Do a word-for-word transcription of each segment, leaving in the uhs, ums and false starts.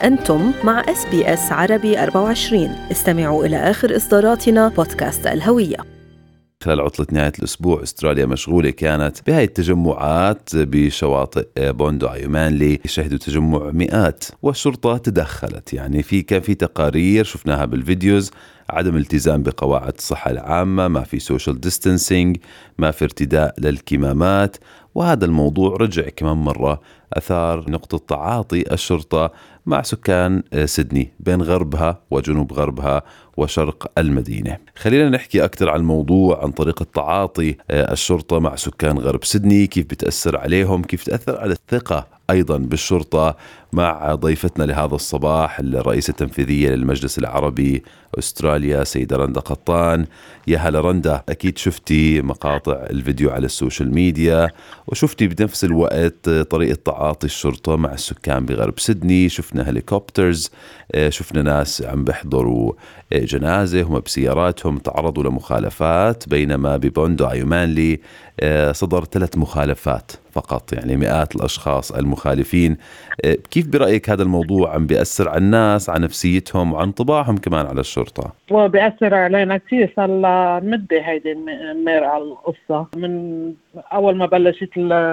أنتم مع إس بي إس عربي أربعة وعشرين. استمعوا إلى آخر إصداراتنا بودكاست الهوية. خلال عطلة نهاية الأسبوع أستراليا مشغولة كانت بهاي التجمعات بشواطئ بوندو عيومانلي، شهدوا تجمع مئات والشرطة تدخلت. يعني في كان في تقارير شفناها بالفيديوز، عدم التزام بقواعد الصحة العامة، ما في سوشيال ديستانسينج، ما في ارتداء للكمامات. وهذا الموضوع رجع كمان مرة أثار نقطة تعاطي الشرطة مع سكان سيدني بين غربها وجنوب غربها وشرق المدينة. خلينا نحكي أكثر عن الموضوع، عن طريقة تعاطي الشرطة مع سكان غرب سيدني، كيف بتأثر عليهم، كيف تأثر على الثقة أيضا بالشرطة، مع ضيفتنا لهذا الصباح الرئيسة التنفيذية للمجلس العربي أستراليا سيدة رندا قطان. يا هلا رندا، أكيد شفتي مقاطع الفيديو على السوشيال ميديا وشفتي بنفس الوقت طريقة تعاطي الشرطة مع السكان بغرب سيدني. شفنا هليكوبترز، شفنا ناس عم بيحضروا جنازة هم بسياراتهم تعرضوا لمخالفات، بينما ببوندو عيومانلي صدر ثلاث مخالفات فقط، يعني مئات الأشخاص المخالفين. كيف برأيك هذا الموضوع عم بيأثر على الناس، على نفسيتهم وعن طباعهم كمان على الشرطة؟ وبيأثر علينا كثير، صار مدة هيدي مير على القصة من أول ما بلشت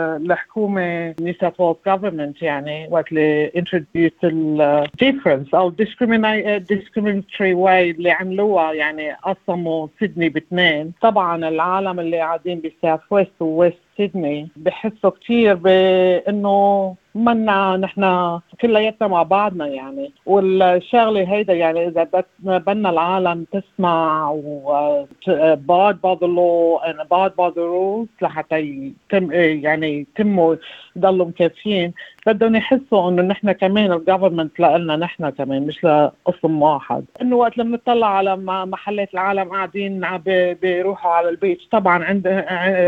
الحكومة New South Wales government، يعني وقت اللي introduced ال difference أو discriminatory way اللي عملوها، يعني قسموا سيدني باثنين. طبعا العالم اللي قاعدين بالساوث ويست وويست سيدني بحسوا كتير بأنه منا نحن كلياتنا مع بعضنا يعني. والشغلة هيدا يعني إذا بدنا العالم تسمع و abide by the law and abide by the rules لحتى يتم يعني يتموا يضلوا مكافيين، بدهم يحسوا إنه نحن كمان الجوفرمنت لنا نحن كمان، مش لقسم واحد. إنه وقت لما نطلع على محلات العالم قاعدين بيروحوا على البيتش، طبعا عند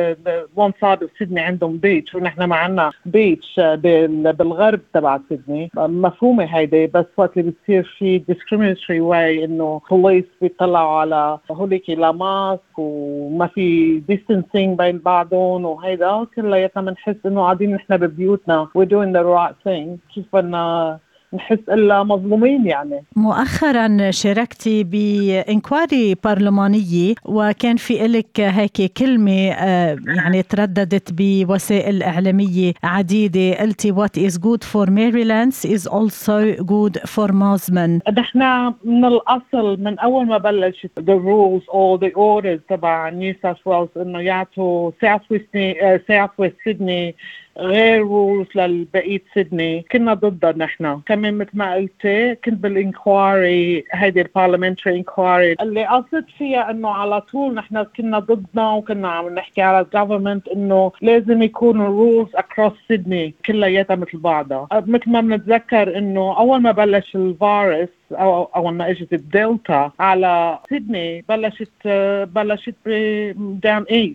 وان صاد بسيدني عندهم بيتش ونحن معنا بيتش بالغرب تبع سيدني، مفهومة هيدي. بس وقت اللي بتصير في discriminatory way إنه police بيطلعوا على هوليكي لا ماسك وما في distancing بين بعضهم، وهيدا كلياتنا بنحس إنه قاعدين نحن ببيوتنا we're doing the right thing. كيف بدنا نحس إلا مظلومين يعني. مؤخرا شاركتي بإنكواري برلمانية وكان في إلك هيك كلمة يعني ترددت بوسائل إعلامية عديدة، قلتي what is good for Maryland is also good for Mosman. نحن من الأصل من أول ما بلشت the rules or the orders تبع New South Wales إنه يعطوا South West South West Sydney غير رولز للبقية سيدني، كنا ضدها نحن كمان. مثل ما قلتي كنت بالانكواري هيدي البارلمنتري انكواري اللي قصدت فيها انه على طول نحن كنا ضدنا، وكنا عم نحكي على الجوفرمنت انه لازم يكونوا رولز اكروس سيدني كلياتها مثل بعضها. مثل ما بنتذكر انه اول ما بلش الفيروس او اول ما اجت الدلتا على سيدني بلشت بلشت بداون ايست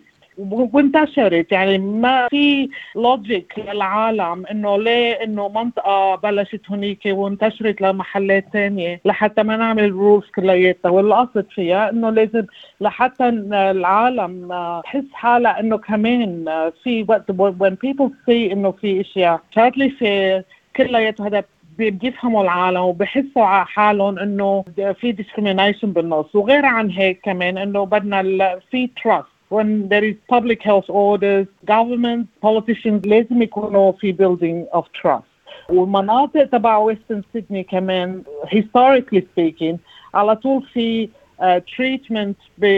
وانتشرت. يعني ما في لوجيك للعالم انه ليه انه منطقة بلشت هنيك وانتشرت لمحلات تانية لحتى ما نعمل رولز كلياتها. واللي قصد فيها انه لازم لحتى العالم تحس حالها انه كمان في وقت when people see انه في اشياء totally fair كلياتها هذا بيفهموا العالم وبحسوا على حالهم انه في discrimination بالنص. وغير عن هيك كمان انه بدنا في trust. When there is public health orders, government, politicians لازم يكونوا في building of trust. والمناطق تبع Western Sydney كمان historically speaking على طول في uh, treatment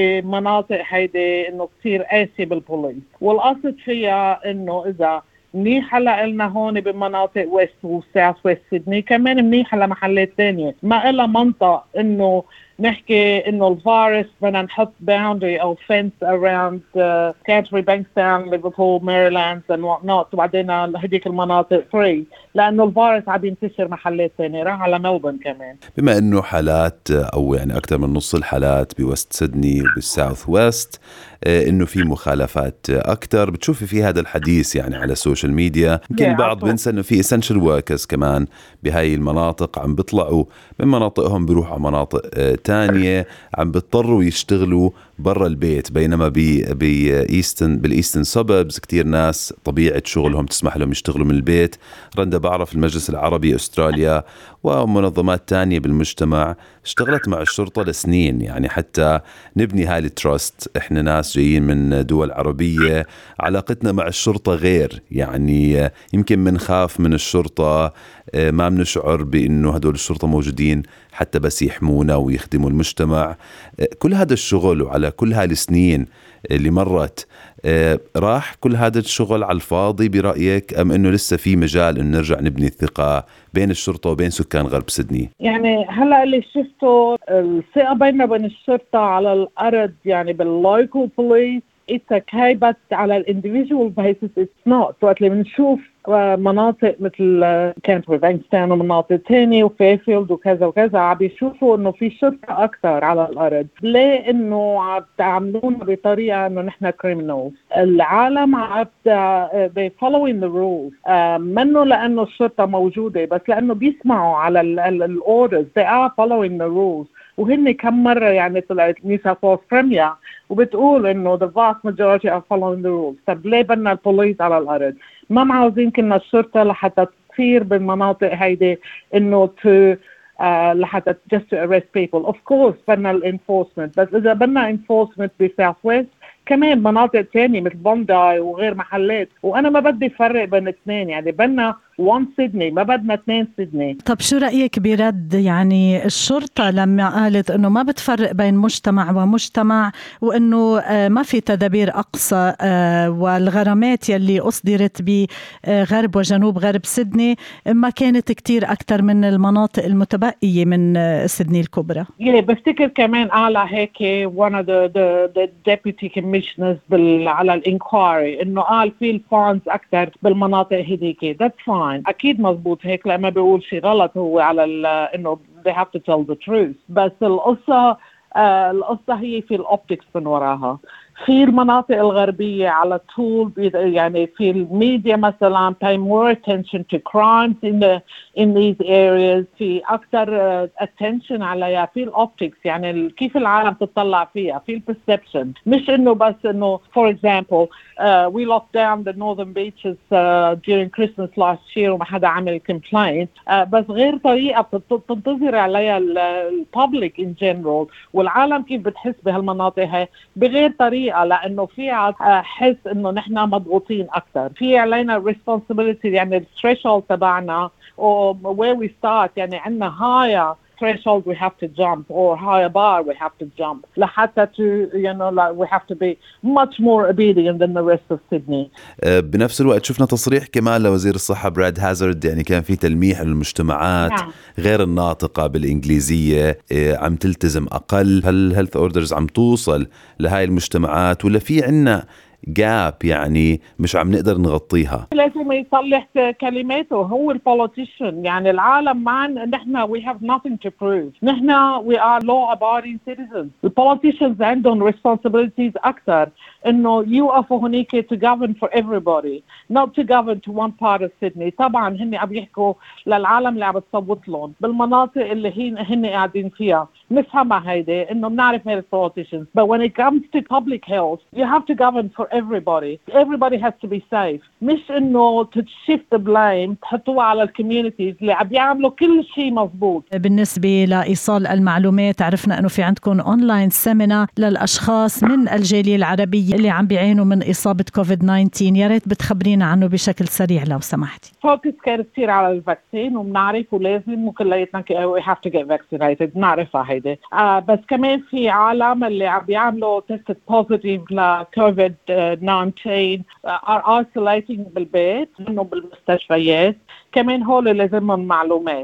بمناطق هيدي إنه كتير قاسي بالبوليس. والقصد فيها إنه إذا منيحة لنا هون بمناطق ويست وساوث ويست سيدني كمان منيحة لمحلات تانية، ما إلا منطقة إنه نحكي إنه الفيروس بدنا نحط boundary أو fence around uh, Canterbury, Bankstown, Liverpool, Maryland and whatnot، وبعدين هديك المناطق free لأنه الفيروس عم ينتشر محلات ثانية راح على ملبون كمان. بما إنه حالات أو يعني أكثر من نص الحالات بوست سيدني وبالساوث ويست إنه في مخالفات أكثر، بتشوفي في هذا الحديث يعني على السوشيال ميديا. يمكن البعض بينسى إنه في essential workers كمان بهاي المناطق عم بيطلعوا من مناطقهم بيروحوا على مناطق تانية عم بيضطروا يشتغلوا برا البيت، بينما بي بإيستن بالإيستن سببز كتير ناس طبيعة شغلهم تسمح لهم يشتغلوا من البيت. رندا، بعرف المجلس العربي أستراليا ومنظمات تانية بالمجتمع اشتغلت مع الشرطة لسنين، يعني حتى نبني هاي التراست. احنا ناس جايين من دول عربية، علاقتنا مع الشرطة غير، يعني يمكن منخاف من الشرطة، ما بنشعر بأنه هدول الشرطة موجودين حتى بس يحمونا ويخدموا المجتمع. كل هذا الشغل وعلى كل هاي السنين اللي مرت، راح كل هذا الشغل على الفاضي برأيك، أم أنه لسه في مجال أن نرجع نبني الثقة بين الشرطة وبين سكان غرب سيدني؟ يعني هلأ اللي شفته الثقة بيننا وبين الشرطة على الأرض، يعني باللوكال بوليس it's okay، بس على الانديفيدوال basis it's not. وقت اللي بنشوف مناطق مثل كانت بانكستان ومناطق تانية وفيفيلد وكذا وكذا، عم بيشوفوا انه في شرطة اكثر على الارض. ليه؟ انه عم تعاملونا بطريقة انه نحن criminals. العالم عم they following the rules، منه لانه الشرطة موجودة، بس لانه بيسمعوا على ال orders. they are following the rules. وهن كم مرة يعني طلعت نيو ساوث ويلز بريمير وبتقول انه the vast majority are following the rules. طب ليه بدنا البوليس على الارض؟ ما معوزين كنا الشرطة لحتى تصير بالمناطق هيدي انه to uh, لحتى just to arrest people. Of course بدنا الانفورسمنت، بس اذا بدنا انفورسمنت بساوث ويست كمان مناطق تانية مثل بونداي وغير محلات، وانا ما بدي فرق بين اثنين، يعني بدنا وان سيدني، ما بدنا اثنين سيدني. طب شو رأيك برد يعني الشرطة لما قالت انه ما بتفرق بين مجتمع ومجتمع، وانه ما في تدابير اقصى، والغرامات يلي اصدرت بغرب وجنوب غرب سيدني ما كانت كتير اكتر من المناطق المتبقية من سيدني الكبرى؟ yeah, بفتكر كمان على هيك one of the the, the deputy commissioners بال على الانكوايري انه قال في الفاندز اكتر بالمناطق هذيك. that's fine، أكيد مزبوط هيك، لما بيقول شيء غلط هو على إنه they have to tell the truth. بس القصة آه القصة هي في الأوبتكس من وراها. في المناطق الغربية على طول يعني في الميديا مثلا pay more attention to crimes in the in these areas، في أكثر uh, attention عليها في الأوبتكس، يعني كيف العالم تطلع فيها، في البرسبشن، مش إنه بس إنه for example uh, we locked down the northern beaches uh, during Christmas last year وما حدا عمل complaint، uh, بس غير طريقة تنتظر عليها البابليك in general والعالم كيف بتحس بهالمناطق هاي بغير طريقة، لأنه في حس إنه نحن مضغوطين أكثر. في علينا responsibility، يعني الثريشولد تبعنا or where we start، يعني عندنا higher threshold we have to jump or higher bar we have to jump لحتى to you know like we have to be much more obedient than the rest of Sydney. بنفس الوقت شفنا تصريح كمان لوزير الصحة براد هازارد، يعني كان في تلميح للمجتمعات نعم. غير الناطقة بالإنجليزية عم تلتزم أقل. هل health orders عم توصل لهاي المجتمعات ولا في عنا جاب يعني مش عم نقدر نغطيها؟ لازم يصلح كلماته هو البوليتيشن، يعني العالم معنا نحن we have nothing to prove، نحن we are law abiding citizens. البوليتيشنز عندهم responsibilities أكثر، إنه يوقفوا هناك to govern for everybody not to govern to one part of Sydney. طبعا هن عم يحكوا للعالم اللي عم تصوت لهم بالمناطق اللي هن هن قاعدين فيها، نفهمها هيدي إنه بنعرف هاي البوليتيشنز. but when it comes to public health you have to govern for everybody. Everybody has to be safe. مش إنه to shift the blame تحطوها على الكوميونيتيز اللي عم يعملوا كل شيء مزبوط. بالنسبة لإيصال المعلومات، عرفنا إنه في عندكم أونلاين سيمينار للأشخاص من الجالية العربية اللي عم بيعانوا من إصابة كوفيد تسعة عشر، يا ريت بتخبرينا عنه بشكل سريع لو سمحتي. فوكس كان كثير على الفاكسين، وبنعرف ولازم وكلياتنا we have to get vaccinated، بنعرفها هيدي. آه بس كمان في عالم اللي عم بيعملوا تيست بوزيتيف لكوفيد تسعة عشر are isolating بالبيت منه بالمستشفيات، كمان هول لازمهم معلومات.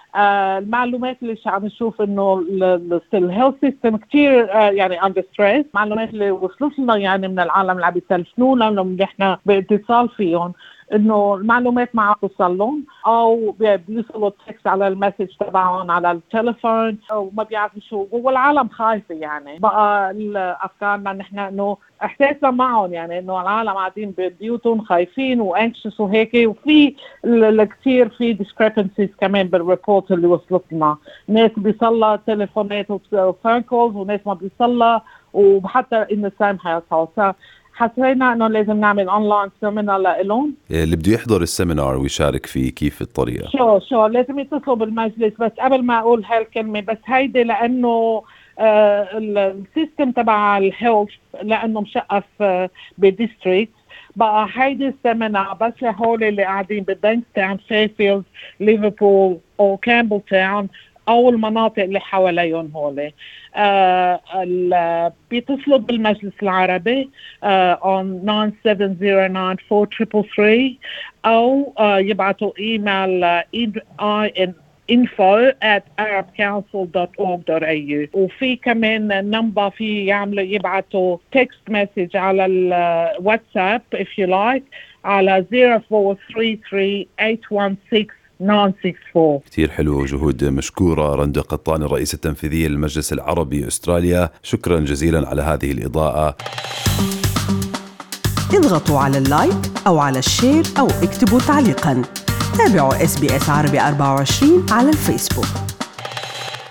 آه المعلومات اللي عم نشوف انه الهيلث سيستم كتير آه يعني under stress، معلومات اللي وصلت لنا يعني من العالم اللي عم يتلفنونا لما نحن باتصال فيهم إنه المعلومات ما عم توصل لهم، أو بيوصلوا التكست على المسج تبعهم على التليفون، أو ما بيعرفوا شو. والعالم خايفة يعني. بقى الأفكارنا نحن إنه إحساسنا معهم، يعني إنه العالم قاعدين ببيوتهم خايفين وانكشس وهيك. وفي الكثير في discrepancies كمان بالريبورت اللي وصلت لنا، ناس بيصلها تليفونات وفون كولز وناس ما بيصلها، وحتى in the same household. حسينا انه لازم نعمل اونلاين سيمينار لهم. اللي بده يحضر السيمينار ويشارك فيه كيف الطريقه؟ شو شو لازم يتصلوا بالمجلس. بس قبل ما اقول هالكلمه، بس هيدي لانه آه السيستم تبع الهيلث لانه مشقف آه بديستريكت، بقى هيدي السيمينار بس لهول اللي قاعدين ببنكتاون، فيفيلد، ليفربول او كامبل تاون أو المناطق اللي حواليهم هولي. آه بيتصلوا بالمجلس العربي آه on nine seven zero nine four three three أو آه يبعتوا إيميل آه info at arab council dot org dot a u. وفي كمان نمبر في يعملوا يبعتوا text message على الواتساب if you like على zero four three three eight one six nine six four. كتير حلو، جهود مشكورة. رندا قطاني الرئيس التنفيذي للمجلس العربي أستراليا، شكرا جزيلا على هذه الإضاءة. اضغطوا على اللايك أو على الشير أو اكتبوا تعليقا. تابعوا إس بي إس عربي أربعة وعشرين على الفيسبوك.